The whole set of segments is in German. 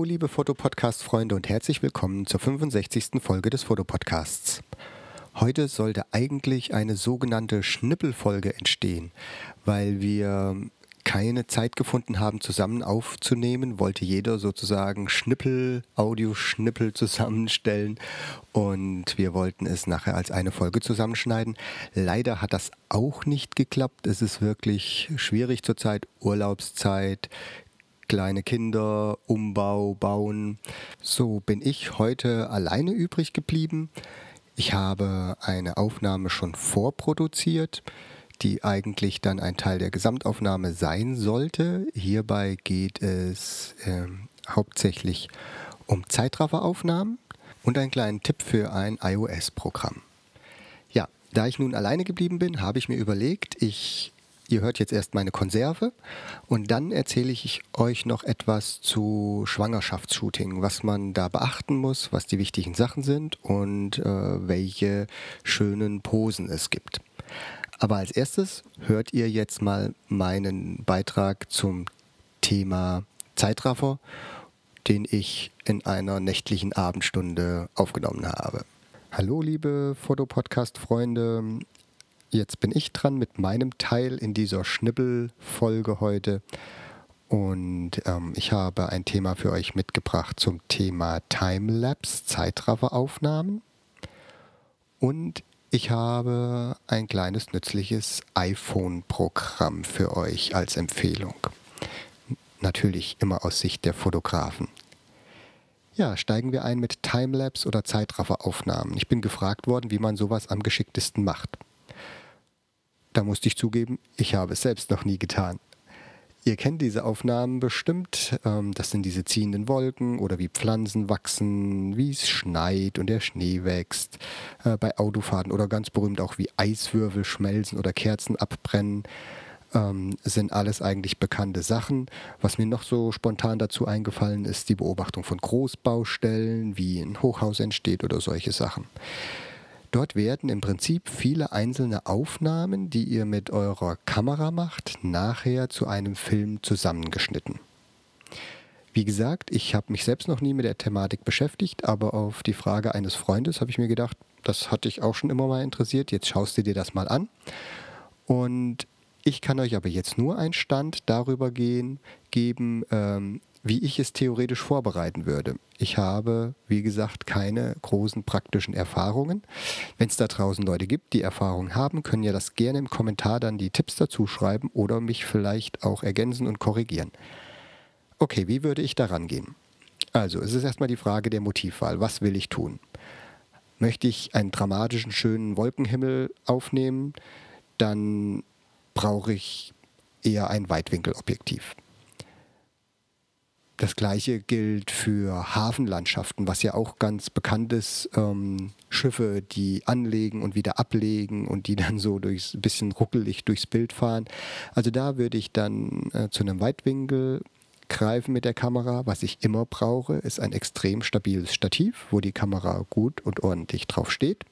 liebe Fotopodcast-Freunde und herzlich willkommen zur 65. Folge des Fotopodcasts. Heute sollte eigentlich eine sogenannte Schnippelfolge entstehen, weil wir keine Zeit gefunden haben, zusammen aufzunehmen, wollte jeder sozusagen Audioschnippel zusammenstellen und wir wollten es nachher als eine Folge zusammenschneiden. Leider hat das auch nicht geklappt. Es ist wirklich schwierig zurzeit, Urlaubszeit, kleine Kinder, Umbau, Bauen. So bin ich heute alleine übrig geblieben. Ich habe eine Aufnahme schon vorproduziert, die eigentlich dann ein Teil der Gesamtaufnahme sein sollte. Hierbei geht es hauptsächlich um Zeitrafferaufnahmen und einen kleinen Tipp für ein iOS-Programm. Ja, da ich nun alleine geblieben bin, habe ich mir überlegt, ihr hört jetzt erst meine Konserve und dann erzähle ich euch noch etwas zu Schwangerschaftsshooting, was man da beachten muss, was die wichtigen Sachen sind und welche schönen Posen es gibt. Aber als erstes hört ihr jetzt mal meinen Beitrag zum Thema Zeitraffer, den ich in einer nächtlichen Abendstunde aufgenommen habe. Hallo liebe Fotopodcast-Freunde, jetzt bin ich dran mit meinem Teil in dieser Schnippelfolge heute und ich habe ein Thema für euch mitgebracht zum Thema Timelapse, Zeitrafferaufnahmen und ich habe ein kleines nützliches iPhone-Programm für euch als Empfehlung. Natürlich immer aus Sicht der Fotografen. Ja, steigen wir ein mit Timelapse oder Zeitrafferaufnahmen. Ich bin gefragt worden, wie man sowas am geschicktesten macht. Da musste ich zugeben, ich habe es selbst noch nie getan. Ihr kennt diese Aufnahmen bestimmt, das sind diese ziehenden Wolken oder wie Pflanzen wachsen, wie es schneit und der Schnee wächst, bei Autofahrten oder ganz berühmt auch wie Eiswürfel schmelzen oder Kerzen abbrennen, sind alles eigentlich bekannte Sachen. Was mir noch so spontan dazu eingefallen ist, die Beobachtung von Großbaustellen, wie ein Hochhaus entsteht oder solche Sachen. Dort werden im Prinzip viele einzelne Aufnahmen, die ihr mit eurer Kamera macht, nachher zu einem Film zusammengeschnitten. Wie gesagt, ich habe mich selbst noch nie mit der Thematik beschäftigt, aber auf die Frage eines Freundes habe ich mir gedacht, das hat dich auch schon immer mal interessiert, jetzt schaust du dir das mal an. Und ich kann euch aber jetzt nur einen Stand darüber geben, wie ich es theoretisch vorbereiten würde. Ich habe, wie gesagt, keine großen praktischen Erfahrungen. Wenn es da draußen Leute gibt, die Erfahrung haben, können ja das gerne im Kommentar dann die Tipps dazu schreiben oder mich vielleicht auch ergänzen und korrigieren. Okay, wie würde ich da rangehen? Also, es ist erstmal die Frage der Motivwahl. Was will ich tun? Möchte ich einen dramatischen, schönen Wolkenhimmel aufnehmen, dann brauche ich eher ein Weitwinkelobjektiv. Das gleiche gilt für Hafenlandschaften, was ja auch ganz bekannt ist. Schiffe, die anlegen und wieder ablegen und die dann so ein bisschen ruckelig durchs Bild fahren. Also da würde ich dann zu einem Weitwinkel greifen mit der Kamera. Was ich immer brauche, ist ein extrem stabiles Stativ, wo die Kamera gut und ordentlich drauf steht.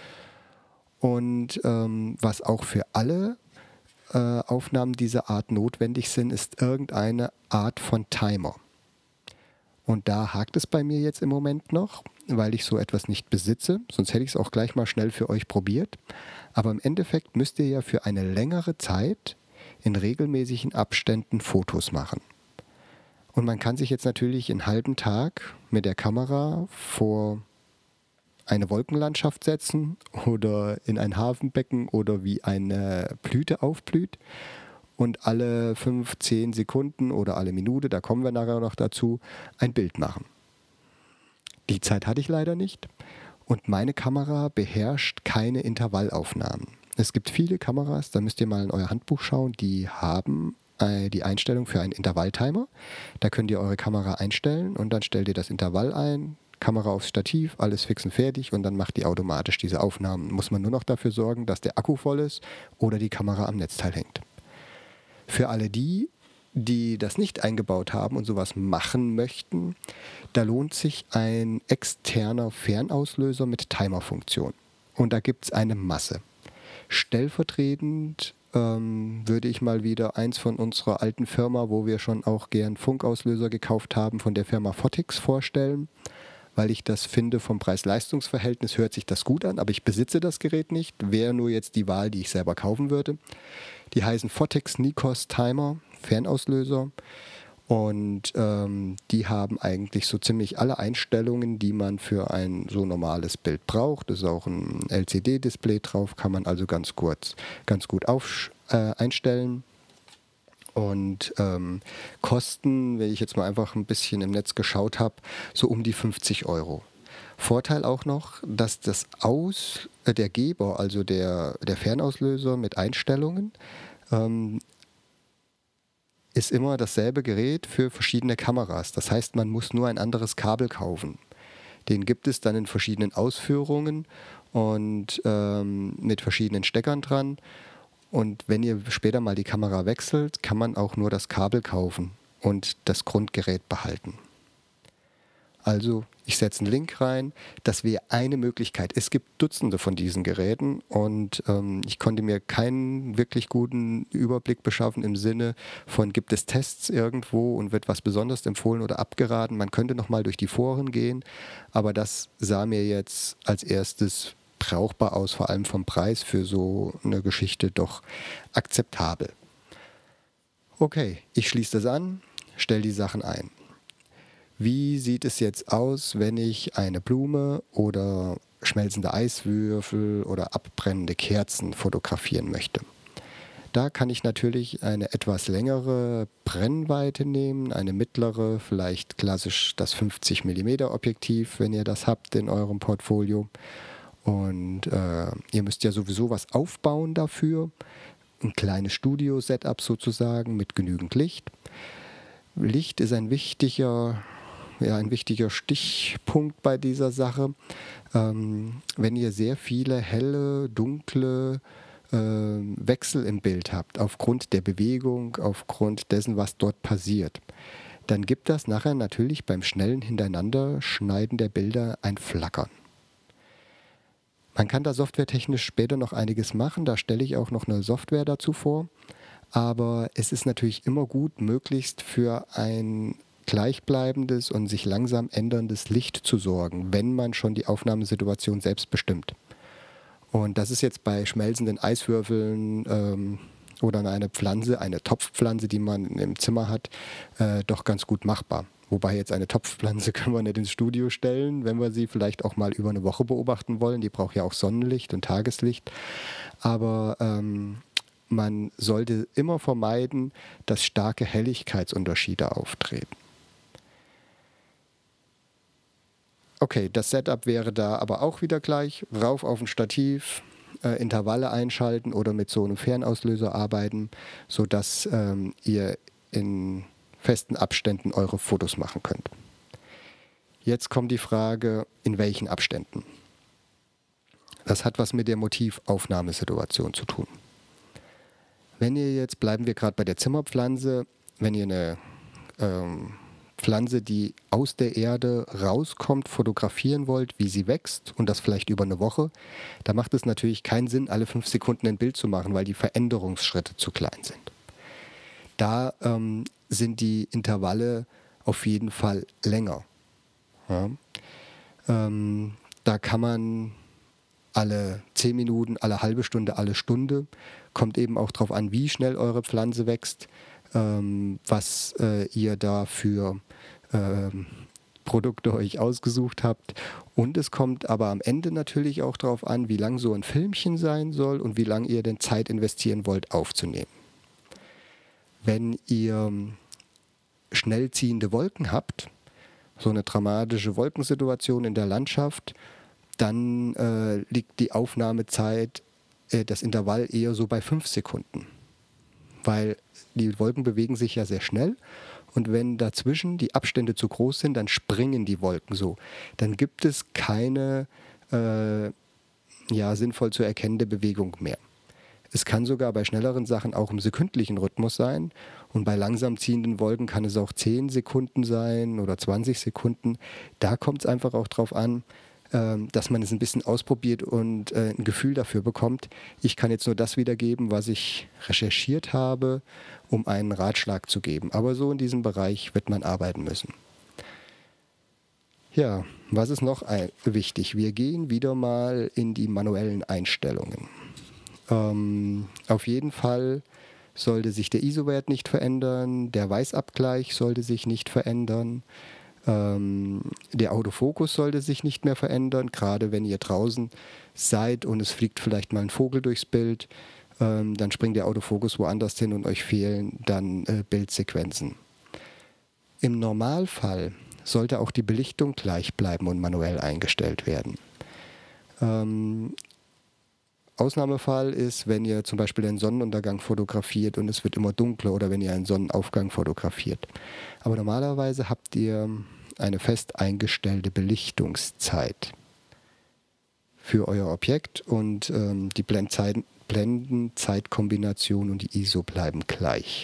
Und was auch für alle Aufnahmen dieser Art notwendig sind, ist irgendeine Art von Timer. Und da hakt es bei mir jetzt im Moment noch, weil ich so etwas nicht besitze. Sonst hätte ich es auch gleich mal schnell für euch probiert. Aber im Endeffekt müsst ihr ja für eine längere Zeit in regelmäßigen Abständen Fotos machen. Und man kann sich jetzt natürlich einen halben Tag mit der Kamera vor eine Wolkenlandschaft setzen oder in ein Hafenbecken oder wie eine Blüte aufblüht und alle 5-10 Sekunden oder alle Minute, da kommen wir nachher noch dazu, ein Bild machen. Die Zeit hatte ich leider nicht und meine Kamera beherrscht keine Intervallaufnahmen. Es gibt viele Kameras, da müsst ihr mal in euer Handbuch schauen, die haben die Einstellung für einen Intervalltimer. Da könnt ihr eure Kamera einstellen und dann stellt ihr das Intervall ein, Kamera aufs Stativ, alles fix und fertig und dann macht die automatisch diese Aufnahmen. Muss man nur noch dafür sorgen, dass der Akku voll ist oder die Kamera am Netzteil hängt. Für alle die das nicht eingebaut haben und sowas machen möchten, da lohnt sich ein externer Fernauslöser mit Timerfunktion. Und da gibt es eine Masse. Stellvertretend würde ich mal wieder eins von unserer alten Firma, wo wir schon auch gern Funkauslöser gekauft haben, von der Firma Photix vorstellen, weil ich das finde, vom Preis-Leistungs-Verhältnis hört sich das gut an, aber ich besitze das Gerät nicht, wäre nur jetzt die Wahl, die ich selber kaufen würde. Die heißen Photix Nikos Timer, Fernauslöser. Und die haben eigentlich so ziemlich alle Einstellungen, die man für ein so normales Bild braucht. Es ist auch ein LCD-Display drauf, kann man also ganz gut einstellen. Und kosten, wenn ich jetzt mal einfach ein bisschen im Netz geschaut habe, so um die 50 Euro. Vorteil auch noch, dass der Geber, also der Fernauslöser mit Einstellungen, ist immer dasselbe Gerät für verschiedene Kameras. Das heißt, man muss nur ein anderes Kabel kaufen. Den gibt es dann in verschiedenen Ausführungen und mit verschiedenen Steckern dran. Und wenn ihr später mal die Kamera wechselt, kann man auch nur das Kabel kaufen und das Grundgerät behalten. Also ich setze einen Link rein. Das wäre eine Möglichkeit. Es gibt Dutzende von diesen Geräten und ich konnte mir keinen wirklich guten Überblick beschaffen im Sinne von, gibt es Tests irgendwo und wird was besonders empfohlen oder abgeraten. Man könnte nochmal durch die Foren gehen, aber das sah mir jetzt als erstes brauchbar aus, vor allem vom Preis für so eine Geschichte doch akzeptabel. Okay, ich schließe das an, stelle die Sachen ein. Wie sieht es jetzt aus, wenn ich eine Blume oder schmelzende Eiswürfel oder abbrennende Kerzen fotografieren möchte? Da kann ich natürlich eine etwas längere Brennweite nehmen, eine mittlere, vielleicht klassisch das 50 mm Objektiv, wenn ihr das habt in eurem Portfolio. Und ihr müsst ja sowieso was aufbauen dafür, ein kleines Studio-Setup sozusagen mit genügend Licht. Licht ist ein wichtiger Stichpunkt bei dieser Sache. Wenn ihr sehr viele helle, dunkle Wechsel im Bild habt, aufgrund der Bewegung, aufgrund dessen, was dort passiert, dann gibt das nachher natürlich beim schnellen Hintereinanderschneiden der Bilder ein Flackern. Man kann da softwaretechnisch später noch einiges machen, da stelle ich auch noch eine Software dazu vor, aber es ist natürlich immer gut, möglichst für ein gleichbleibendes und sich langsam änderndes Licht zu sorgen, wenn man schon die Aufnahmesituation selbst bestimmt. Und das ist jetzt bei schmelzenden Eiswürfeln oder eine Pflanze, eine Topfpflanze, die man im Zimmer hat, doch ganz gut machbar. Wobei jetzt eine Topfpflanze können wir nicht ins Studio stellen, wenn wir sie vielleicht auch mal über eine Woche beobachten wollen. Die braucht ja auch Sonnenlicht und Tageslicht. Aber man sollte immer vermeiden, dass starke Helligkeitsunterschiede auftreten. Okay, das Setup wäre da aber auch wieder gleich. Rauf auf ein Stativ, Intervalle einschalten oder mit so einem Fernauslöser arbeiten, sodass ihr in festen Abständen eure Fotos machen könnt. Jetzt kommt die Frage, in welchen Abständen? Das hat was mit der Motivaufnahmesituation zu tun. Wenn ihr jetzt, bleiben wir gerade bei der Zimmerpflanze, wenn ihr eine Pflanze, die aus der Erde rauskommt, fotografieren wollt, wie sie wächst und das vielleicht über eine Woche, da macht es natürlich keinen Sinn, alle 5 Sekunden ein Bild zu machen, weil die Veränderungsschritte zu klein sind. Da sind die Intervalle auf jeden Fall länger. Ja? Da kann man alle 10 Minuten, alle halbe Stunde, alle Stunde, kommt eben auch darauf an, wie schnell eure Pflanze wächst, was ihr da für Produkte euch ausgesucht habt. Und es kommt aber am Ende natürlich auch darauf an, wie lang so ein Filmchen sein soll und wie lange ihr denn Zeit investieren wollt, aufzunehmen. Wenn ihr schnell ziehende Wolken habt, so eine dramatische Wolkensituation in der Landschaft, dann liegt die Aufnahmezeit, das Intervall eher so bei 5 Sekunden. Weil die Wolken bewegen sich ja sehr schnell und wenn dazwischen die Abstände zu groß sind, dann springen die Wolken so. Dann gibt es keine sinnvoll zu erkennende Bewegung mehr. Es kann sogar bei schnelleren Sachen auch im sekündlichen Rhythmus sein und bei langsam ziehenden Wolken kann es auch 10 Sekunden sein oder 20 Sekunden. Da kommt es einfach auch drauf an, dass man es ein bisschen ausprobiert und ein Gefühl dafür bekommt. Ich kann jetzt nur das wiedergeben, was ich recherchiert habe, um einen Ratschlag zu geben. Aber so in diesem Bereich wird man arbeiten müssen. Ja, was ist noch wichtig? Wir gehen wieder mal in die manuellen Einstellungen. Auf jeden Fall sollte sich der ISO-Wert nicht verändern, der Weißabgleich sollte sich nicht verändern, der Autofokus sollte sich nicht mehr verändern, gerade wenn ihr draußen seid und es fliegt vielleicht mal ein Vogel durchs Bild, dann springt der Autofokus woanders hin und euch fehlen dann Bildsequenzen. Im Normalfall sollte auch die Belichtung gleich bleiben und manuell eingestellt werden. Ausnahmefall ist, wenn ihr zum Beispiel einen Sonnenuntergang fotografiert und es wird immer dunkler oder wenn ihr einen Sonnenaufgang fotografiert. Aber normalerweise habt ihr eine fest eingestellte Belichtungszeit für euer Objekt und die Blendenzeitkombination und die ISO bleiben gleich.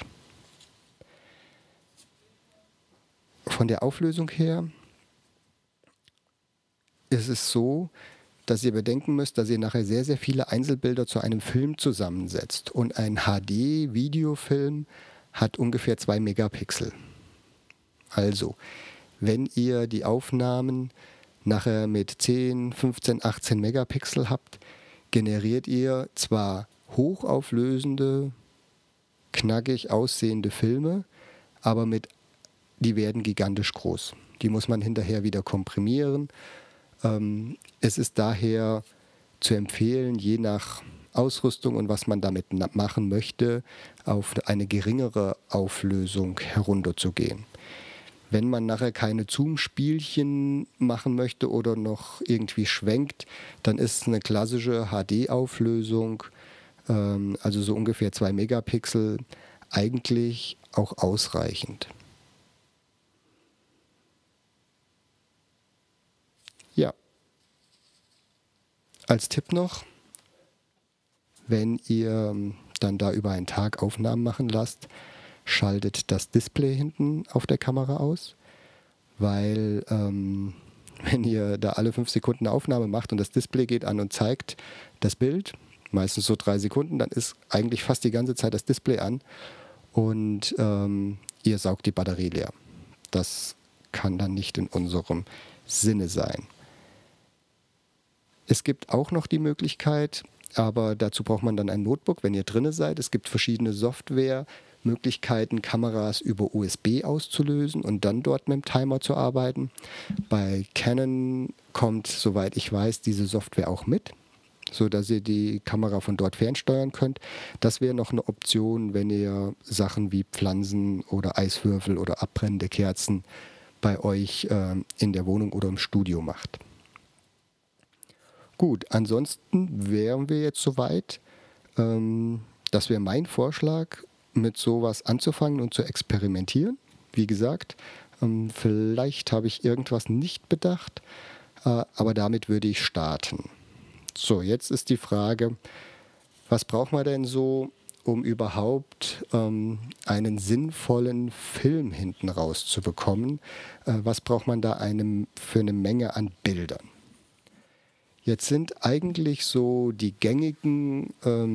Von der Auflösung her ist es so, dass ihr bedenken müsst, dass ihr nachher sehr, sehr viele Einzelbilder zu einem Film zusammensetzt. Und ein HD-Videofilm hat ungefähr 2 Megapixel. Also, wenn ihr die Aufnahmen nachher mit 10, 15, 18 Megapixel habt, generiert ihr zwar hochauflösende, knackig aussehende Filme, aber die werden gigantisch groß. Die muss man hinterher wieder komprimieren. Es ist daher zu empfehlen, je nach Ausrüstung und was man damit machen möchte, auf eine geringere Auflösung herunterzugehen. Wenn man nachher keine Zoom-Spielchen machen möchte oder noch irgendwie schwenkt, dann ist eine klassische HD-Auflösung, also so ungefähr 2 Megapixel, eigentlich auch ausreichend. Ja, als Tipp noch, wenn ihr dann da über einen Tag Aufnahmen machen lasst, schaltet das Display hinten auf der Kamera aus, weil wenn ihr da alle 5 Sekunden eine Aufnahme macht und das Display geht an und zeigt das Bild, meistens so 3 Sekunden, dann ist eigentlich fast die ganze Zeit das Display an und ihr saugt die Batterie leer. Das kann dann nicht in unserem Sinne sein. Es gibt auch noch die Möglichkeit, aber dazu braucht man dann ein Notebook, wenn ihr drinne seid. Es gibt verschiedene Softwaremöglichkeiten, Kameras über USB auszulösen und dann dort mit dem Timer zu arbeiten. Bei Canon kommt, soweit ich weiß, diese Software auch mit, sodass ihr die Kamera von dort fernsteuern könnt. Das wäre noch eine Option, wenn ihr Sachen wie Pflanzen oder Eiswürfel oder abbrennende Kerzen bei euch in der Wohnung oder im Studio macht. Gut, ansonsten wären wir jetzt soweit. Das wäre mein Vorschlag, mit sowas anzufangen und zu experimentieren. Wie gesagt, vielleicht habe ich irgendwas nicht bedacht, aber damit würde ich starten. So, jetzt ist die Frage, was braucht man denn so, um überhaupt einen sinnvollen Film hinten rauszubekommen? Was braucht man da für eine Menge an Bildern? Jetzt sind eigentlich so die gängigen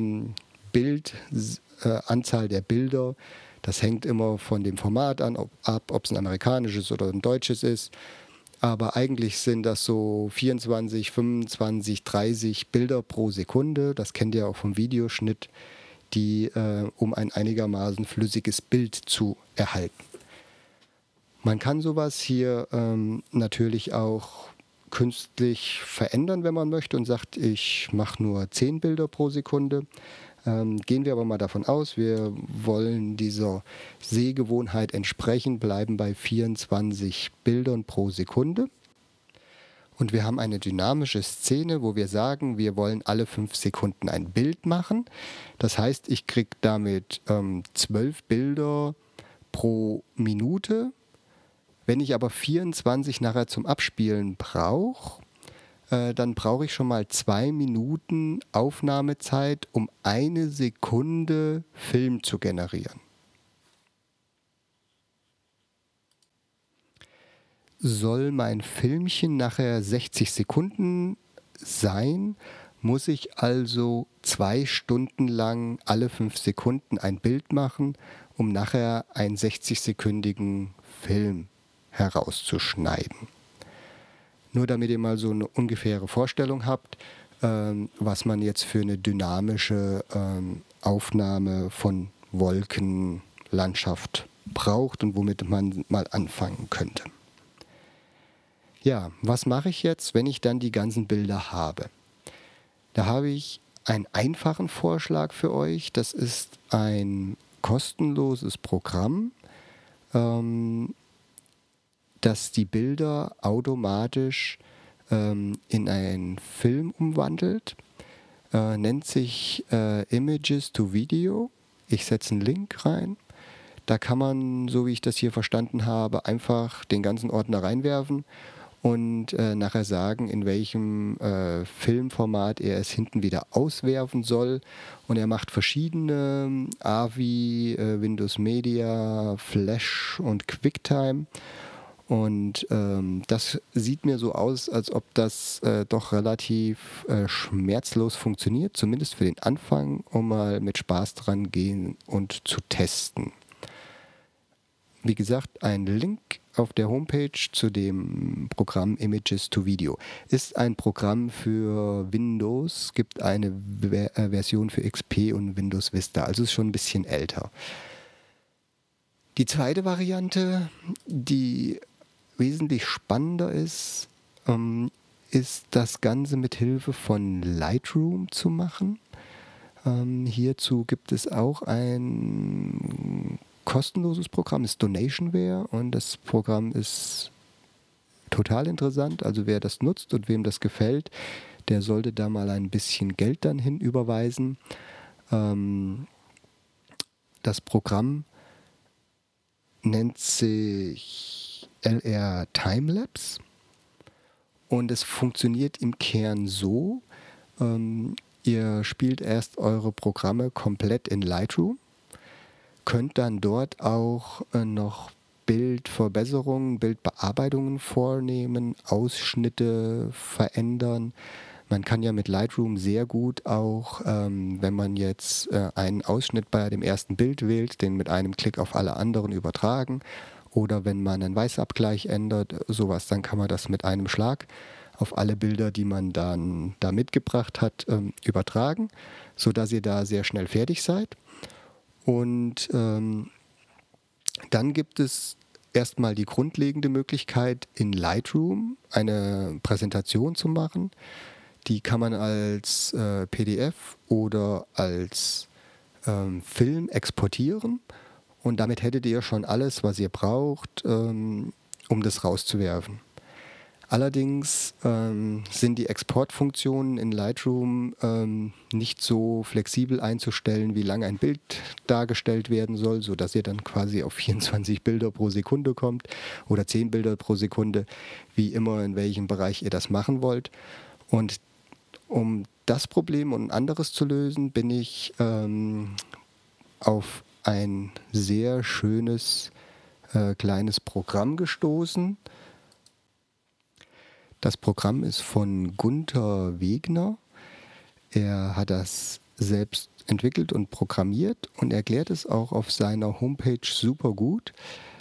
Anzahl der Bilder, das hängt immer von dem Format ab, ob es ein amerikanisches oder ein deutsches ist. Aber eigentlich sind das so 24, 25, 30 Bilder pro Sekunde. Das kennt ihr auch vom Videoschnitt, um ein einigermaßen flüssiges Bild zu erhalten. Man kann sowas hier natürlich auch künstlich verändern, wenn man möchte und sagt, ich mache nur 10 Bilder pro Sekunde. Gehen wir aber mal davon aus, wir wollen dieser Sehgewohnheit entsprechen, bleiben bei 24 Bildern pro Sekunde. Und wir haben eine dynamische Szene, wo wir sagen, wir wollen alle 5 Sekunden ein Bild machen. Das heißt, ich kriege damit 12 Bilder pro Minute. Wenn ich aber 24 nachher zum Abspielen brauche, dann brauche ich schon mal 2 Minuten Aufnahmezeit, um 1 Sekunde Film zu generieren. soll mein Filmchen nachher 60 Sekunden sein, muss ich also 2 Stunden lang alle 5 Sekunden ein Bild machen, um nachher einen 60-sekündigen Film herauszuschneiden. Nur damit ihr mal so eine ungefähre Vorstellung habt, was man jetzt für eine dynamische Aufnahme von Wolkenlandschaft braucht und womit man mal anfangen könnte. Ja, was mache ich jetzt, wenn ich dann die ganzen Bilder habe? Da habe ich einen einfachen Vorschlag für euch. Das ist ein kostenloses Programm, das die Bilder automatisch in einen Film umwandelt. Nennt sich Images to Video. Ich setze einen Link rein. Da kann man, so wie ich das hier verstanden habe, einfach den ganzen Ordner reinwerfen und nachher sagen, in welchem Filmformat er es hinten wieder auswerfen soll. Und er macht verschiedene AVI, Windows Media, Flash und QuickTime. Und das sieht mir so aus, als ob das doch relativ schmerzlos funktioniert, zumindest für den Anfang, um mal mit Spaß dran gehen und zu testen. Wie gesagt, ein Link auf der Homepage zu dem Programm Images to Video. Ist ein Programm für Windows, gibt eine Version für XP und Windows Vista, also ist schon ein bisschen älter. Die zweite Variante, die wesentlich spannender ist, ist das Ganze mit Hilfe von Lightroom zu machen. Hierzu gibt es auch ein kostenloses Programm, ist Donationware, und das Programm ist total interessant. Also wer das nutzt und wem das gefällt, der sollte da mal ein bisschen Geld dann hinüberweisen. Das Programm nennt sich LR Timelapse und es funktioniert im Kern so, ihr spielt erst eure Programme komplett in Lightroom, könnt dann dort auch noch Bildverbesserungen, Bildbearbeitungen vornehmen, Ausschnitte verändern. Man kann ja mit Lightroom sehr gut auch, wenn man jetzt einen Ausschnitt bei dem ersten Bild wählt, den mit einem Klick auf alle anderen übertragen. Oder wenn man einen Weißabgleich ändert, sowas, dann kann man das mit einem Schlag auf alle Bilder, die man dann da mitgebracht hat, übertragen, sodass ihr da sehr schnell fertig seid. Und dann gibt es erstmal die grundlegende Möglichkeit, in Lightroom eine Präsentation zu machen. Die kann man als PDF oder als Film exportieren. Und damit hättet ihr schon alles, was ihr braucht, um das rauszuwerfen. Allerdings sind die Exportfunktionen in Lightroom nicht so flexibel einzustellen, wie lang ein Bild dargestellt werden soll, sodass ihr dann quasi auf 24 Bilder pro Sekunde kommt oder 10 Bilder pro Sekunde, wie immer in welchem Bereich ihr das machen wollt. Und um das Problem und ein anderes zu lösen, bin ich auf ein sehr schönes kleines Programm gestoßen. Das Programm ist von Gunther Wegner. Er hat das selbst entwickelt und programmiert und erklärt es auch auf seiner Homepage super gut.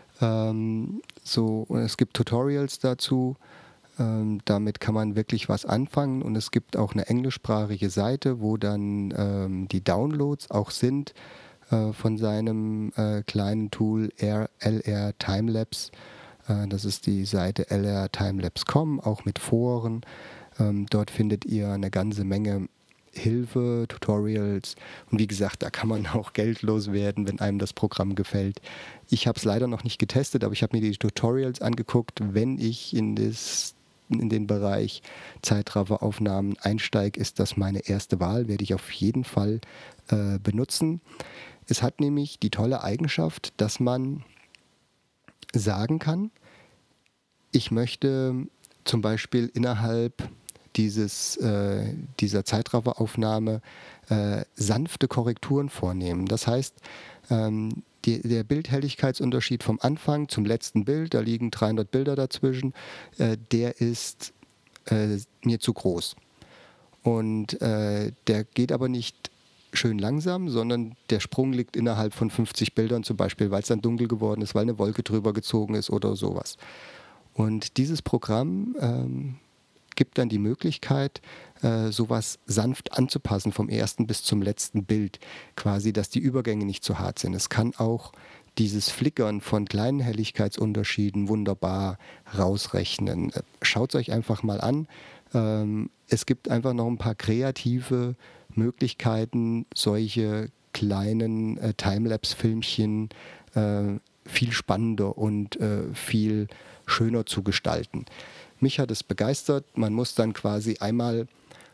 Es gibt Tutorials dazu. Damit kann man wirklich was anfangen, und es gibt auch eine englischsprachige Seite, wo dann die Downloads auch sind von seinem kleinen Tool LR Timelapse. Das ist die Seite lrtimelapse.com, auch mit Foren. Dort findet ihr eine ganze Menge Hilfe, Tutorials, und wie gesagt, da kann man auch geldlos werden, wenn einem das Programm gefällt. Ich habe es leider noch nicht getestet, aber ich habe mir die Tutorials angeguckt. Wenn ich in den Bereich Zeitrafferaufnahmen einsteige, ist das meine erste Wahl, werde ich auf jeden Fall benutzen. Es hat nämlich die tolle Eigenschaft, dass man sagen kann, ich möchte zum Beispiel innerhalb dieser Zeitrafferaufnahme sanfte Korrekturen vornehmen. Das heißt, der Bildhelligkeitsunterschied vom Anfang zum letzten Bild, da liegen 300 Bilder dazwischen, der ist mir zu groß. Und der geht aber nicht schön langsam, sondern der Sprung liegt innerhalb von 50 Bildern zum Beispiel, weil es dann dunkel geworden ist, weil eine Wolke drüber gezogen ist oder sowas. Und dieses Programm gibt dann die Möglichkeit, sowas sanft anzupassen vom ersten bis zum letzten Bild, quasi, dass die Übergänge nicht zu hart sind. Es kann auch dieses Flickern von kleinen Helligkeitsunterschieden wunderbar rausrechnen. Schaut es euch einfach mal an. Es gibt einfach noch ein paar kreative Möglichkeiten, solche kleinen Timelapse-Filmchen viel spannender und viel schöner zu gestalten. Mich hat es begeistert. Man muss dann quasi einmal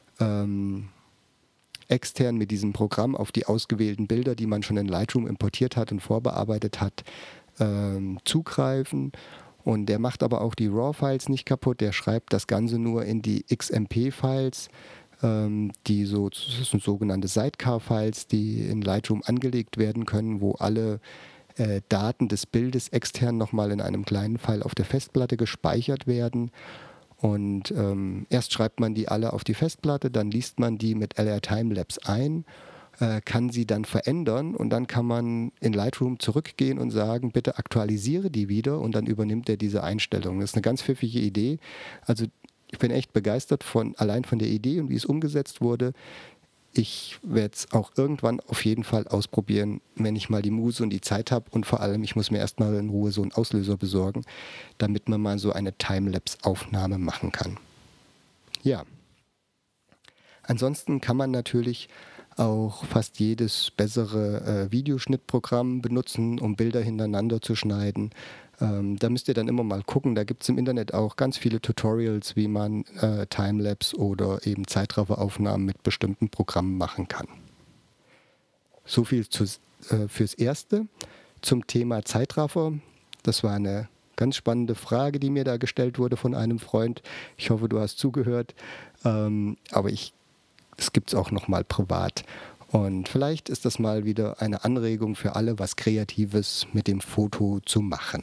extern mit diesem Programm auf die ausgewählten Bilder, die man schon in Lightroom importiert hat und vorbearbeitet hat, zugreifen. Und der macht aber auch die RAW-Files nicht kaputt. Der schreibt das Ganze nur in die XMP-Files, die das sind sogenannte Sidecar-Files, die in Lightroom angelegt werden können, wo alle Daten des Bildes extern nochmal in einem kleinen File auf der Festplatte gespeichert werden. Und erst schreibt man die alle auf die Festplatte, dann liest man die mit LR Timelapse ein, kann sie dann verändern und dann kann man in Lightroom zurückgehen und sagen, bitte aktualisiere die wieder und dann übernimmt er diese Einstellung. Das ist eine ganz pfiffige Idee. Also ich bin echt begeistert allein von der Idee und wie es umgesetzt wurde. Ich werde es auch irgendwann auf jeden Fall ausprobieren, wenn ich mal die Muße und die Zeit habe. Und vor allem, ich muss mir erstmal in Ruhe so einen Auslöser besorgen, damit man mal so eine Timelapse-Aufnahme machen kann. Ja. Ansonsten kann man natürlich auch fast jedes bessere Videoschnittprogramm benutzen, um Bilder hintereinander zu schneiden. Da müsst ihr dann immer mal gucken. Da gibt es im Internet auch ganz viele Tutorials, wie man Timelapse oder eben Zeitrafferaufnahmen mit bestimmten Programmen machen kann. So viel fürs Erste. Zum Thema Zeitraffer. Das war eine ganz spannende Frage, die mir da gestellt wurde von einem Freund. Ich hoffe, du hast zugehört. Aber es gibt es auch noch mal privat. Und vielleicht ist das mal wieder eine Anregung für alle, was Kreatives mit dem Foto zu machen.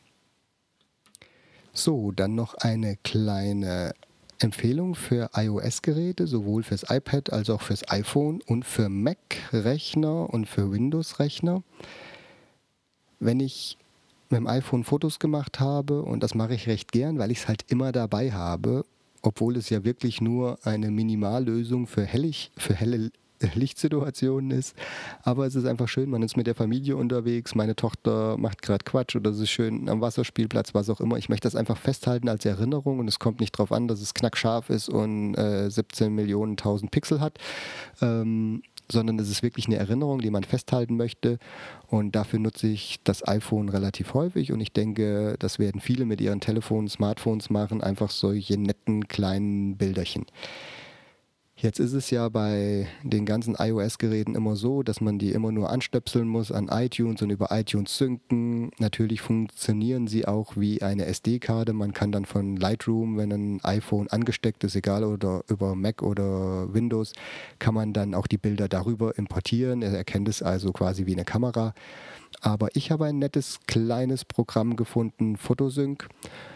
So, dann noch eine kleine Empfehlung für iOS-Geräte, sowohl fürs iPad als auch fürs iPhone und für Mac-Rechner und für Windows-Rechner. Wenn ich mit dem iPhone Fotos gemacht habe, und das mache ich recht gern, weil ich es halt immer dabei habe, obwohl es ja wirklich nur eine Minimallösung für helle Lichtsituationen ist. Aber es ist einfach schön, man ist mit der Familie unterwegs, meine Tochter macht gerade Quatsch oder es ist schön am Wasserspielplatz, was auch immer. Ich möchte das einfach festhalten als Erinnerung und es kommt nicht darauf an, dass es knackscharf ist und 17 Millionen 1000 Pixel hat. Sondern es ist wirklich eine Erinnerung, die man festhalten möchte. Und dafür nutze ich das iPhone relativ häufig. Und ich denke, das werden viele mit ihren Telefonen, Smartphones machen, einfach solche netten kleinen Bilderchen. Jetzt ist es ja bei den ganzen iOS-Geräten immer so, dass man die immer nur anstöpseln muss an iTunes und über iTunes synken. Natürlich funktionieren sie auch wie eine SD-Karte. Man kann dann von Lightroom, wenn ein iPhone angesteckt ist, egal oder über Mac oder Windows, kann man dann auch die Bilder darüber importieren. Er erkennt es also quasi wie eine Kamera. Aber ich habe ein nettes kleines Programm gefunden, Photosync,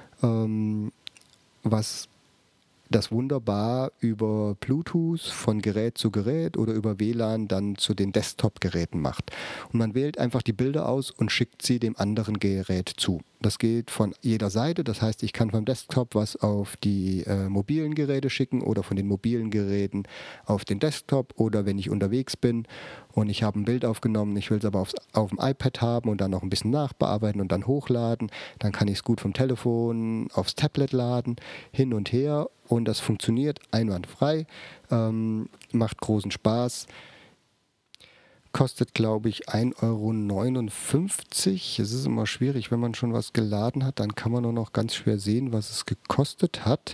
was das wunderbar über Bluetooth von Gerät zu Gerät oder über WLAN dann zu den Desktop-Geräten macht. Und man wählt einfach die Bilder aus und schickt sie dem anderen Gerät zu. Das geht von jeder Seite, das heißt, ich kann vom Desktop was auf die mobilen Geräte schicken oder von den mobilen Geräten auf den Desktop oder wenn ich unterwegs bin und ich habe ein Bild aufgenommen, ich will es aber auf dem iPad haben und dann noch ein bisschen nachbearbeiten und dann hochladen, dann kann ich es gut vom Telefon aufs Tablet laden, hin und her und das funktioniert einwandfrei, macht großen Spaß. Kostet, glaube ich, 1,59 €. Es ist immer schwierig, wenn man schon was geladen hat, dann kann man nur noch ganz schwer sehen, was es gekostet hat.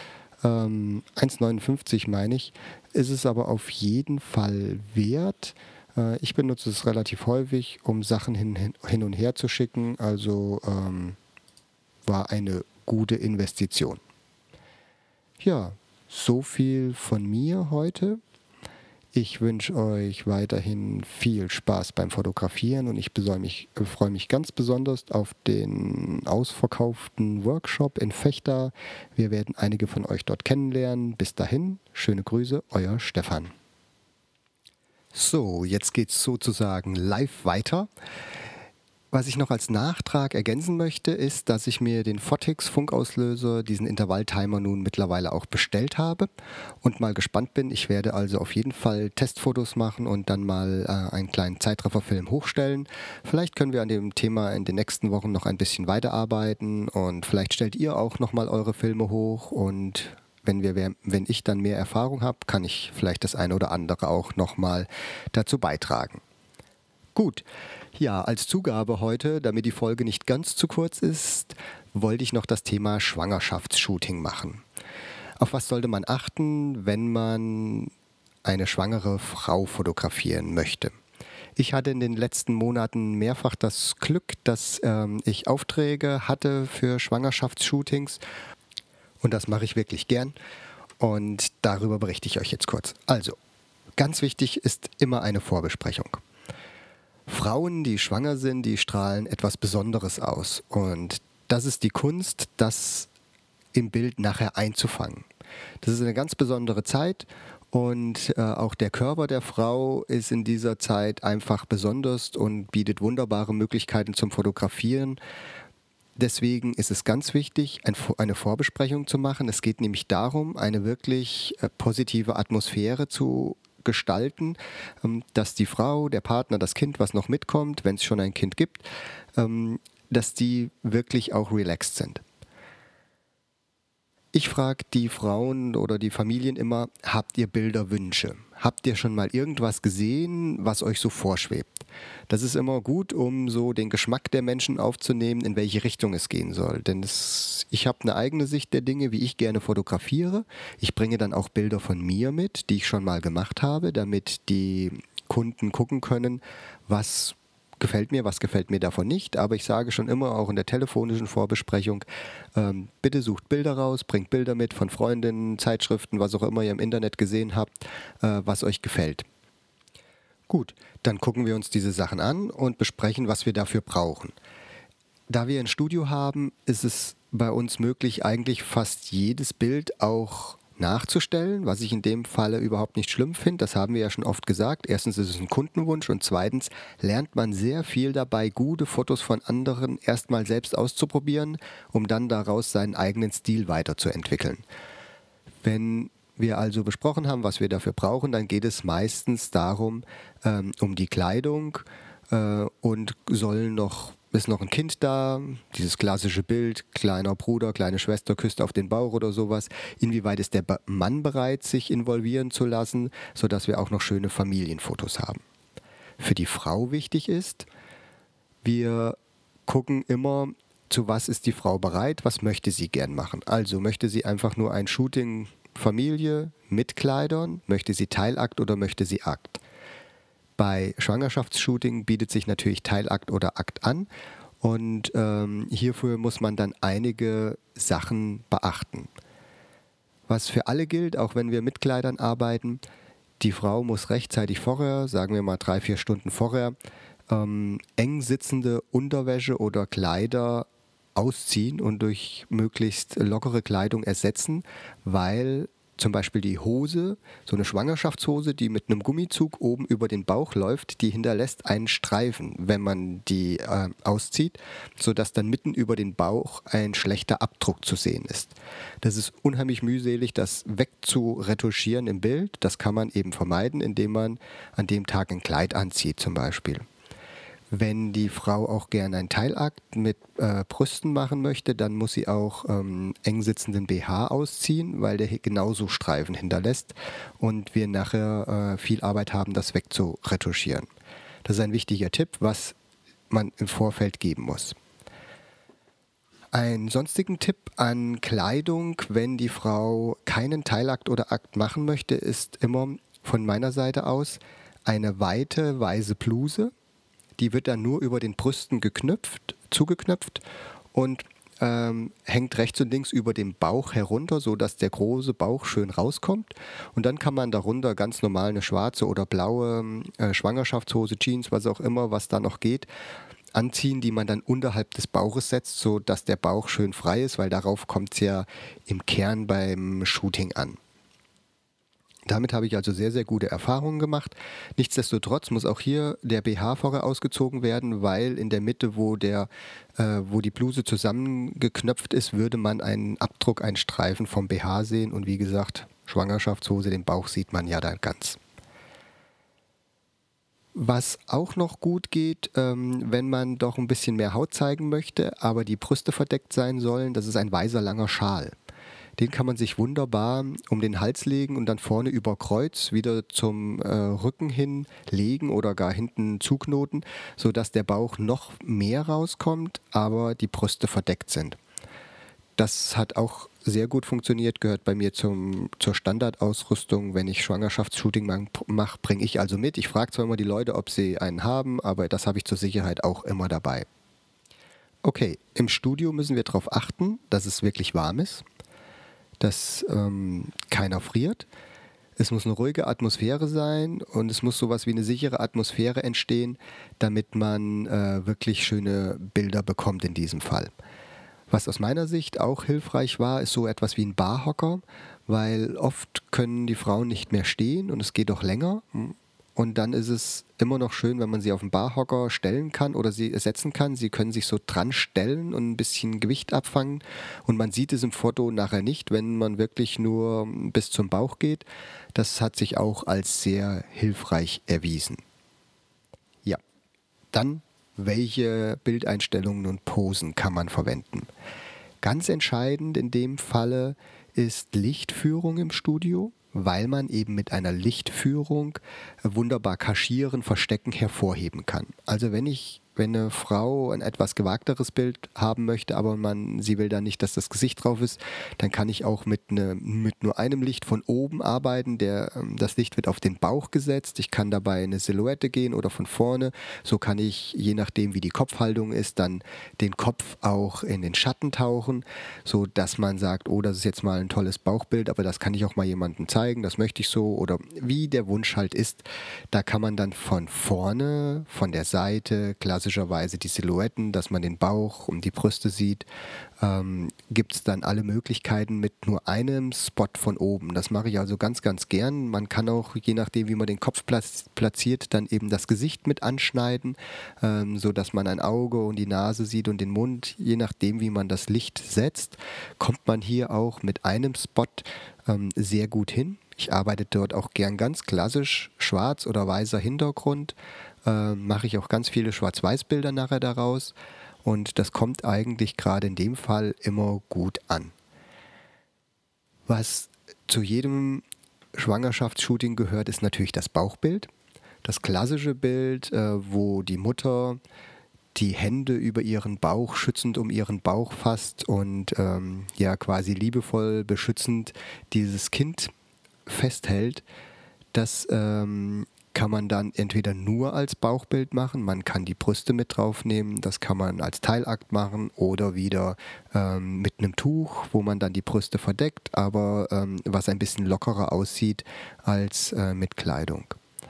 1,59 meine ich. Ist es aber auf jeden Fall wert. Ich benutze es relativ häufig, um Sachen hin und her zu schicken. Also war eine gute Investition. Ja, so viel von mir heute. Ich wünsche euch weiterhin viel Spaß beim Fotografieren und ich freue mich ganz besonders auf den ausverkauften Workshop in Vechta. Wir werden einige von euch dort kennenlernen. Bis dahin, schöne Grüße, euer Stefan. So, jetzt geht's sozusagen live weiter. Was ich noch als Nachtrag ergänzen möchte, ist, dass ich mir den Photix Funkauslöser, diesen Intervalltimer, nun mittlerweile auch bestellt habe und mal gespannt bin. Ich werde also auf jeden Fall Testfotos machen und dann mal einen kleinen Zeitrafferfilm hochstellen. Vielleicht können wir an dem Thema in den nächsten Wochen noch ein bisschen weiterarbeiten und vielleicht stellt ihr auch nochmal eure Filme hoch und wenn ich dann mehr Erfahrung habe, kann ich vielleicht das eine oder andere auch nochmal dazu beitragen. Gut, ja, als Zugabe heute, damit die Folge nicht ganz zu kurz ist, wollte ich noch das Thema Schwangerschaftsshooting machen. Auf was sollte man achten, wenn man eine schwangere Frau fotografieren möchte? Ich hatte in den letzten Monaten mehrfach das Glück, dass ich Aufträge hatte für Schwangerschaftsshootings und das mache ich wirklich gern und darüber berichte ich euch jetzt kurz. Also, ganz wichtig ist immer eine Vorbesprechung. Frauen, die schwanger sind, die strahlen etwas Besonderes aus. Und das ist die Kunst, das im Bild nachher einzufangen. Das ist eine ganz besondere Zeit und auch der Körper der Frau ist in dieser Zeit einfach besonders und bietet wunderbare Möglichkeiten zum Fotografieren. Deswegen ist es ganz wichtig, eine Vorbesprechung zu machen. Es geht nämlich darum, eine wirklich positive Atmosphäre zu gestalten, dass die Frau, der Partner, das Kind, was noch mitkommt, wenn es schon ein Kind gibt, dass die wirklich auch relaxed sind. Ich frage die Frauen oder die Familien immer, habt ihr Bilderwünsche? Habt ihr schon mal irgendwas gesehen, was euch so vorschwebt? Das ist immer gut, um so den Geschmack der Menschen aufzunehmen, in welche Richtung es gehen soll. Denn ich habe eine eigene Sicht der Dinge, wie ich gerne fotografiere. Ich bringe dann auch Bilder von mir mit, die ich schon mal gemacht habe, damit die Kunden gucken können, was gefällt mir davon nicht. Aber ich sage schon immer, auch in der telefonischen Vorbesprechung, bitte sucht Bilder raus, bringt Bilder mit von Freundinnen, Zeitschriften, was auch immer ihr im Internet gesehen habt, was euch gefällt. Gut, dann gucken wir uns diese Sachen an und besprechen, was wir dafür brauchen. Da wir ein Studio haben, ist es bei uns möglich, eigentlich fast jedes Bild auch nachzustellen, was ich in dem Falle überhaupt nicht schlimm finde. Das haben wir ja schon oft gesagt. Erstens ist es ein Kundenwunsch und zweitens lernt man sehr viel dabei, gute Fotos von anderen erstmal selbst auszuprobieren, um dann daraus seinen eigenen Stil weiterzuentwickeln. Wenn wir also besprochen haben, was wir dafür brauchen, dann geht es meistens darum, um die Kleidung und ist noch ein Kind da, dieses klassische Bild, kleiner Bruder, kleine Schwester küsst auf den Bauch oder sowas. Inwieweit ist der Mann bereit, sich involvieren zu lassen, sodass wir auch noch schöne Familienfotos haben. Für die Frau wichtig ist, wir gucken immer, zu was ist die Frau bereit, was möchte sie gern machen. Also möchte sie einfach nur ein Shooting Familie mit Kleidern, möchte sie Teilakt oder möchte sie Akt. Bei Schwangerschaftsshooting bietet sich natürlich Teilakt oder Akt an und hierfür muss man dann einige Sachen beachten. Was für alle gilt, auch wenn wir mit Kleidern arbeiten, die Frau muss rechtzeitig vorher, sagen wir mal 3-4 Stunden vorher, eng sitzende Unterwäsche oder Kleider ausziehen und durch möglichst lockere Kleidung ersetzen, weil zum Beispiel die Hose, so eine Schwangerschaftshose, die mit einem Gummizug oben über den Bauch läuft, die hinterlässt einen Streifen, wenn man die auszieht, sodass dann mitten über den Bauch ein schlechter Abdruck zu sehen ist. Das ist unheimlich mühselig, das wegzuretuschieren im Bild. Das kann man eben vermeiden, indem man an dem Tag ein Kleid anzieht zum Beispiel. Wenn die Frau auch gerne einen Teilakt mit Brüsten machen möchte, dann muss sie auch eng sitzenden BH ausziehen, weil der genauso Streifen hinterlässt und wir nachher viel Arbeit haben, das wegzuretuschieren. Das ist ein wichtiger Tipp, was man im Vorfeld geben muss. Einen sonstigen Tipp an Kleidung, wenn die Frau keinen Teilakt oder Akt machen möchte, ist immer von meiner Seite aus eine weite, weiße Bluse. Die wird dann nur über den Brüsten zugeknöpft und hängt rechts und links über dem Bauch herunter, sodass der große Bauch schön rauskommt. Und dann kann man darunter ganz normal eine schwarze oder blaue Schwangerschaftshose, Jeans, was auch immer, was da noch geht, anziehen, die man dann unterhalb des Bauches setzt, sodass der Bauch schön frei ist, weil darauf kommt es ja im Kern beim Shooting an. Damit habe ich also sehr, sehr gute Erfahrungen gemacht. Nichtsdestotrotz muss auch hier der BH vorher ausgezogen werden, weil in der Mitte, wo die Bluse zusammengeknöpft ist, würde man einen Abdruck, einen Streifen vom BH sehen. Und wie gesagt, Schwangerschaftshose, den Bauch sieht man ja da ganz. Was auch noch gut geht, wenn man doch ein bisschen mehr Haut zeigen möchte, aber die Brüste verdeckt sein sollen, das ist ein weißer langer Schal. Den kann man sich wunderbar um den Hals legen und dann vorne über Kreuz wieder zum Rücken hin legen oder gar hinten zuknoten, sodass der Bauch noch mehr rauskommt, aber die Brüste verdeckt sind. Das hat auch sehr gut funktioniert, gehört bei mir zur Standardausrüstung. Wenn ich Schwangerschaftsshooting mache, bringe ich also mit. Ich frage zwar immer die Leute, ob sie einen haben, aber das habe ich zur Sicherheit auch immer dabei. Okay, im Studio müssen wir darauf achten, dass es wirklich warm ist, dass keiner friert. Es muss eine ruhige Atmosphäre sein und es muss sowas wie eine sichere Atmosphäre entstehen, damit man wirklich schöne Bilder bekommt in diesem Fall. Was aus meiner Sicht auch hilfreich war, ist so etwas wie ein Barhocker, weil oft können die Frauen nicht mehr stehen und es geht doch länger. Und dann ist es immer noch schön, wenn man sie auf den Barhocker stellen kann oder sie setzen kann. Sie können sich so dran stellen und ein bisschen Gewicht abfangen. Und man sieht es im Foto nachher nicht, wenn man wirklich nur bis zum Bauch geht. Das hat sich auch als sehr hilfreich erwiesen. Ja, dann welche Bildeinstellungen und Posen kann man verwenden? Ganz entscheidend in dem Falle ist Lichtführung im Studio, weil man eben mit einer Lichtführung wunderbar kaschieren, verstecken, hervorheben kann. Also wenn eine Frau ein etwas gewagteres Bild haben möchte, aber sie will dann nicht, dass das Gesicht drauf ist, dann kann ich auch mit nur einem Licht von oben arbeiten. Das Licht wird auf den Bauch gesetzt. Ich kann dabei eine Silhouette gehen oder von vorne. So kann ich, je nachdem wie die Kopfhaltung ist, dann den Kopf auch in den Schatten tauchen, so dass man sagt, oh, das ist jetzt mal ein tolles Bauchbild, aber das kann ich auch mal jemandem zeigen, das möchte ich so, oder wie der Wunsch halt ist. Da kann man dann von vorne, von der Seite, klassischerweise die Silhouetten, dass man den Bauch und die Brüste sieht, gibt es dann alle Möglichkeiten mit nur einem Spot von oben. Das mache ich also ganz, ganz gern. Man kann auch, je nachdem wie man den Kopf platziert, dann eben das Gesicht mit anschneiden, sodass man ein Auge und die Nase sieht und den Mund. Je nachdem wie man das Licht setzt, kommt man hier auch mit einem Spot sehr gut hin. Ich arbeite dort auch gern ganz klassisch, schwarz oder weißer Hintergrund. Mache ich auch ganz viele Schwarz-Weiß-Bilder nachher daraus und das kommt eigentlich gerade in dem Fall immer gut an. Was zu jedem Schwangerschaftsshooting gehört, ist natürlich das Bauchbild. Das klassische Bild, wo die Mutter die Hände über ihren Bauch schützend um ihren Bauch fasst und quasi liebevoll beschützend dieses Kind festhält. Das kann man dann entweder nur als Bauchbild machen, man kann die Brüste mit draufnehmen, das kann man als Teilakt machen oder wieder mit einem Tuch, wo man dann die Brüste verdeckt, aber was ein bisschen lockerer aussieht als mit Kleidung.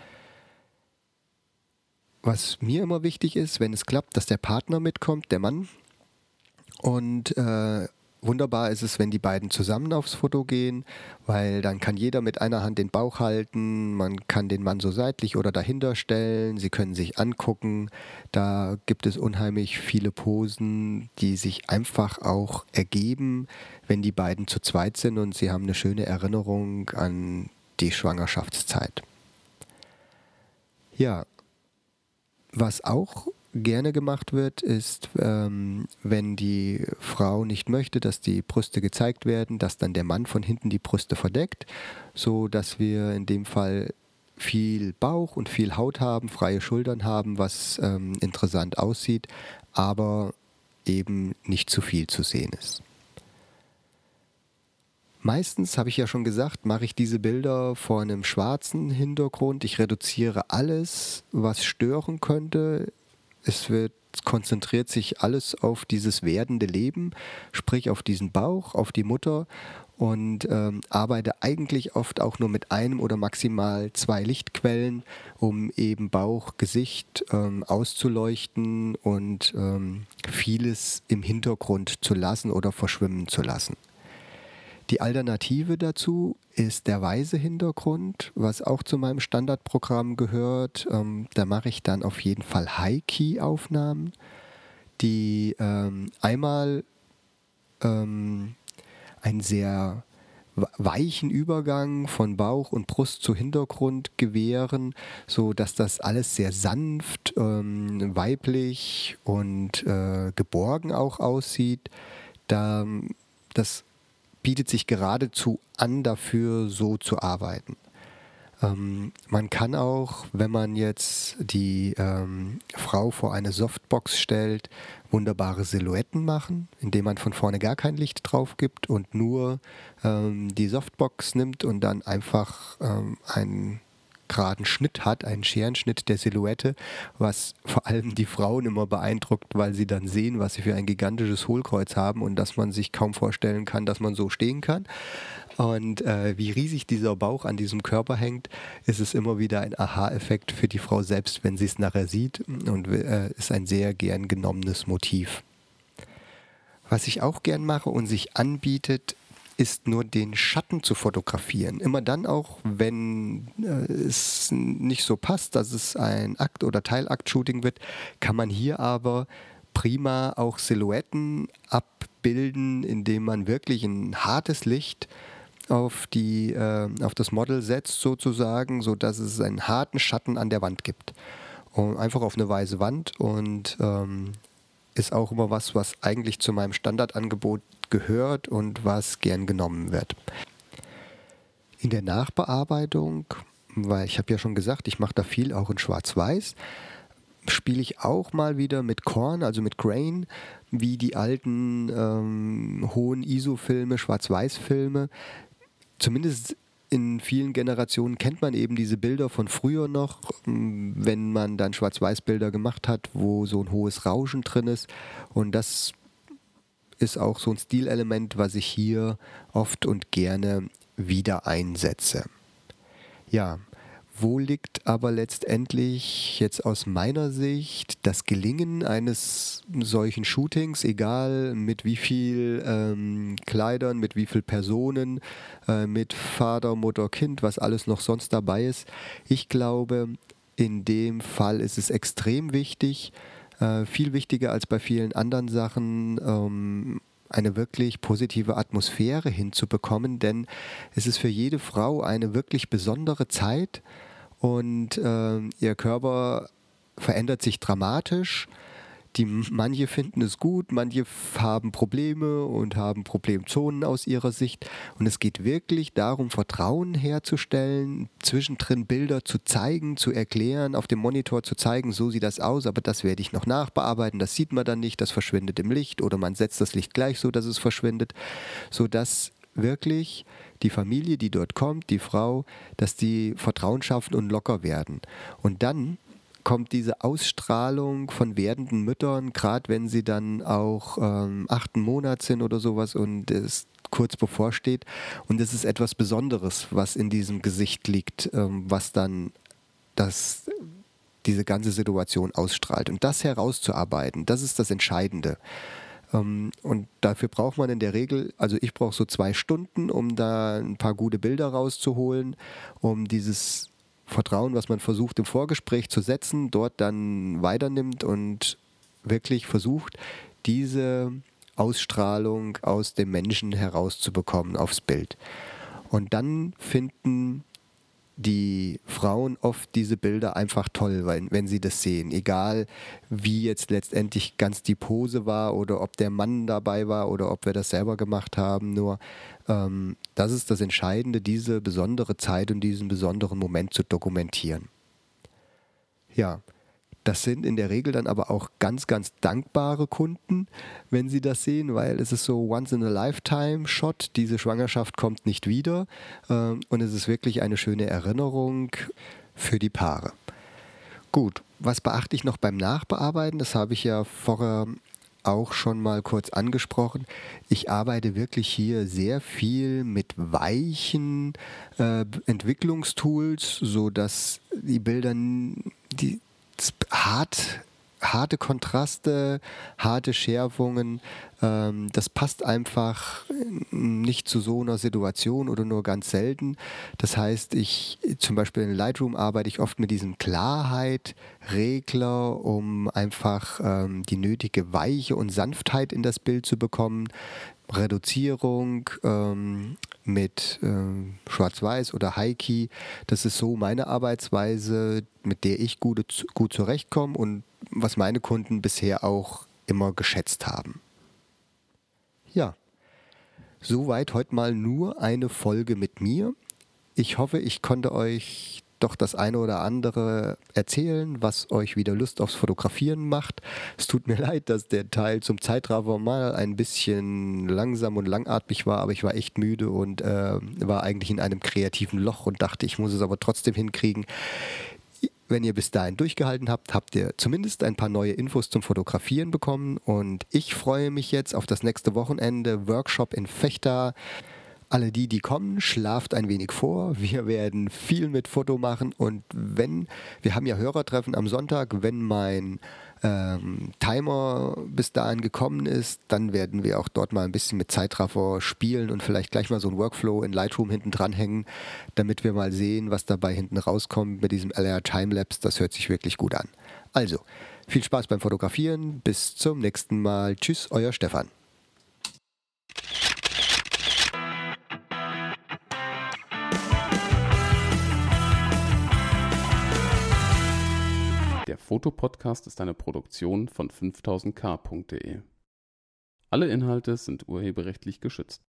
Was mir immer wichtig ist, wenn es klappt, dass der Partner mitkommt, der Mann, und wunderbar ist es, wenn die beiden zusammen aufs Foto gehen, weil dann kann jeder mit einer Hand den Bauch halten, man kann den Mann so seitlich oder dahinter stellen, sie können sich angucken. Da gibt es unheimlich viele Posen, die sich einfach auch ergeben, wenn die beiden zu zweit sind und sie haben eine schöne Erinnerung an die Schwangerschaftszeit. Ja, was auch gerne gemacht wird, ist, wenn die Frau nicht möchte, dass die Brüste gezeigt werden, dass dann der Mann von hinten die Brüste verdeckt, so dass wir in dem Fall viel Bauch und viel Haut haben, freie Schultern haben, was interessant aussieht, aber eben nicht zu viel zu sehen ist. Meistens, habe ich ja schon gesagt, mache ich diese Bilder vor einem schwarzen Hintergrund. Ich reduziere alles, was stören könnte. konzentriert sich alles auf dieses werdende Leben, sprich auf diesen Bauch, auf die Mutter und arbeite eigentlich oft auch nur mit einem oder maximal 2 Lichtquellen, um eben Bauch, Gesicht auszuleuchten und vieles im Hintergrund zu lassen oder verschwimmen zu lassen. Die Alternative dazu ist der weiße Hintergrund, was auch zu meinem Standardprogramm gehört. Da mache ich dann auf jeden Fall High-Key-Aufnahmen, die einmal einen sehr weichen Übergang von Bauch und Brust zu Hintergrund gewähren, sodass das alles sehr sanft, weiblich und geborgen auch aussieht. Das bietet sich geradezu an, dafür so zu arbeiten. Man kann auch, wenn man jetzt die Frau vor eine Softbox stellt, wunderbare Silhouetten machen, indem man von vorne gar kein Licht drauf gibt und nur die Softbox nimmt und dann einfach einen geraden Schnitt hat, einen Scherenschnitt der Silhouette, was vor allem die Frauen immer beeindruckt, weil sie dann sehen, was sie für ein gigantisches Hohlkreuz haben und dass man sich kaum vorstellen kann, dass man so stehen kann. Und wie riesig dieser Bauch an diesem Körper hängt, ist es immer wieder ein Aha-Effekt für die Frau selbst, wenn sie es nachher sieht, und ist ein sehr gern genommenes Motiv. Was ich auch gern mache und sich anbietet, ist nur den Schatten zu fotografieren. Immer dann auch, wenn es nicht so passt, dass es ein Akt- oder Teilakt-Shooting wird, kann man hier aber prima auch Silhouetten abbilden, indem man wirklich ein hartes Licht auf das Model setzt sozusagen, sodass es einen harten Schatten an der Wand gibt. Und einfach auf eine weiße Wand und ist auch immer was eigentlich zu meinem Standardangebot gehört und was gern genommen wird. In der Nachbearbeitung, weil ich habe ja schon gesagt, ich mache da viel auch in Schwarz-Weiß, spiele ich auch mal wieder mit Korn, also mit Grain, wie die alten hohen ISO-Filme, Schwarz-Weiß-Filme. Zumindest in vielen Generationen kennt man eben diese Bilder von früher noch, wenn man dann Schwarz-Weiß-Bilder gemacht hat, wo so ein hohes Rauschen drin ist. Und das ist auch so ein Stilelement, was ich hier oft und gerne wieder einsetze. Ja, wo liegt aber letztendlich jetzt aus meiner Sicht das Gelingen eines solchen Shootings, egal mit wie viel Kleidern, mit wie viel Personen, mit Vater, Mutter, Kind, was alles noch sonst dabei ist? Ich glaube, in dem Fall ist es extrem wichtig, viel wichtiger als bei vielen anderen Sachen, eine wirklich positive Atmosphäre hinzubekommen, denn es ist für jede Frau eine wirklich besondere Zeit und ihr Körper verändert sich dramatisch. Manche finden es gut, manche haben Probleme und haben Problemzonen aus ihrer Sicht. Und es geht wirklich darum, Vertrauen herzustellen, zwischendrin Bilder zu zeigen, zu erklären, auf dem Monitor zu zeigen, so sieht das aus, aber das werde ich noch nachbearbeiten, das sieht man dann nicht, das verschwindet im Licht oder man setzt das Licht gleich so, dass es verschwindet, sodass wirklich die Familie, die dort kommt, die Frau, dass die Vertrauen schaffen und locker werden. Und dann kommt diese Ausstrahlung von werdenden Müttern, gerade wenn sie dann auch 8. Monat sind oder sowas und es kurz bevorsteht. Und es ist etwas Besonderes, was in diesem Gesicht liegt, was dann diese ganze Situation ausstrahlt. Und das herauszuarbeiten, das ist das Entscheidende. Und dafür braucht man in der Regel, also ich brauche so 2 Stunden, um da ein paar gute Bilder rauszuholen, um dieses Vertrauen, was man versucht im Vorgespräch zu setzen, dort dann weiternimmt und wirklich versucht, diese Ausstrahlung aus dem Menschen herauszubekommen aufs Bild. Und dann finden die Frauen oft diese Bilder einfach toll, weil, wenn sie das sehen. Egal, wie jetzt letztendlich ganz die Pose war oder ob der Mann dabei war oder ob wir das selber gemacht haben. Nur das ist das Entscheidende, diese besondere Zeit und diesen besonderen Moment zu dokumentieren. Ja, das sind in der Regel dann aber auch ganz, ganz dankbare Kunden, wenn sie das sehen, weil es ist so Once-in-a-Lifetime-Shot. Diese Schwangerschaft kommt nicht wieder und es ist wirklich eine schöne Erinnerung für die Paare. Gut, was beachte ich noch beim Nachbearbeiten? Das habe ich ja vorher auch schon mal kurz angesprochen. Ich arbeite wirklich hier sehr viel mit weichen Entwicklungstools, sodass die Bilder harte Kontraste, harte Schärfungen, das passt einfach nicht zu so einer Situation oder nur ganz selten. Das heißt, zum Beispiel in Lightroom arbeite ich oft mit diesem Klarheit-Regler, um einfach die nötige Weiche und Sanftheit in das Bild zu bekommen. Reduzierung mit Schwarz-Weiß oder High-Key. Das ist so meine Arbeitsweise, mit der ich gut zurechtkomme und was meine Kunden bisher auch immer geschätzt haben. Ja, soweit heute mal nur eine Folge mit mir. Ich hoffe, ich konnte euch doch das eine oder andere erzählen, was euch wieder Lust aufs Fotografieren macht. Es tut mir leid, dass der Teil zum Zeitraffer mal ein bisschen langsam und langatmig war, aber ich war echt müde und war eigentlich in einem kreativen Loch und dachte, ich muss es aber trotzdem hinkriegen. Wenn ihr bis dahin durchgehalten habt, habt ihr zumindest ein paar neue Infos zum Fotografieren bekommen und ich freue mich jetzt auf das nächste Wochenende, Workshop in Vechta. Alle die kommen, schlaft ein wenig vor. Wir werden viel mit Foto machen und wir haben ja Hörertreffen am Sonntag, wenn mein Timer bis dahin gekommen ist, dann werden wir auch dort mal ein bisschen mit Zeitraffer spielen und vielleicht gleich mal so ein Workflow in Lightroom hinten dranhängen, damit wir mal sehen, was dabei hinten rauskommt mit diesem LR Timelapse. Das hört sich wirklich gut an. Also, viel Spaß beim Fotografieren. Bis zum nächsten Mal. Tschüss, euer Stefan. Der Fotopodcast ist eine Produktion von 5000k.de. Alle Inhalte sind urheberrechtlich geschützt.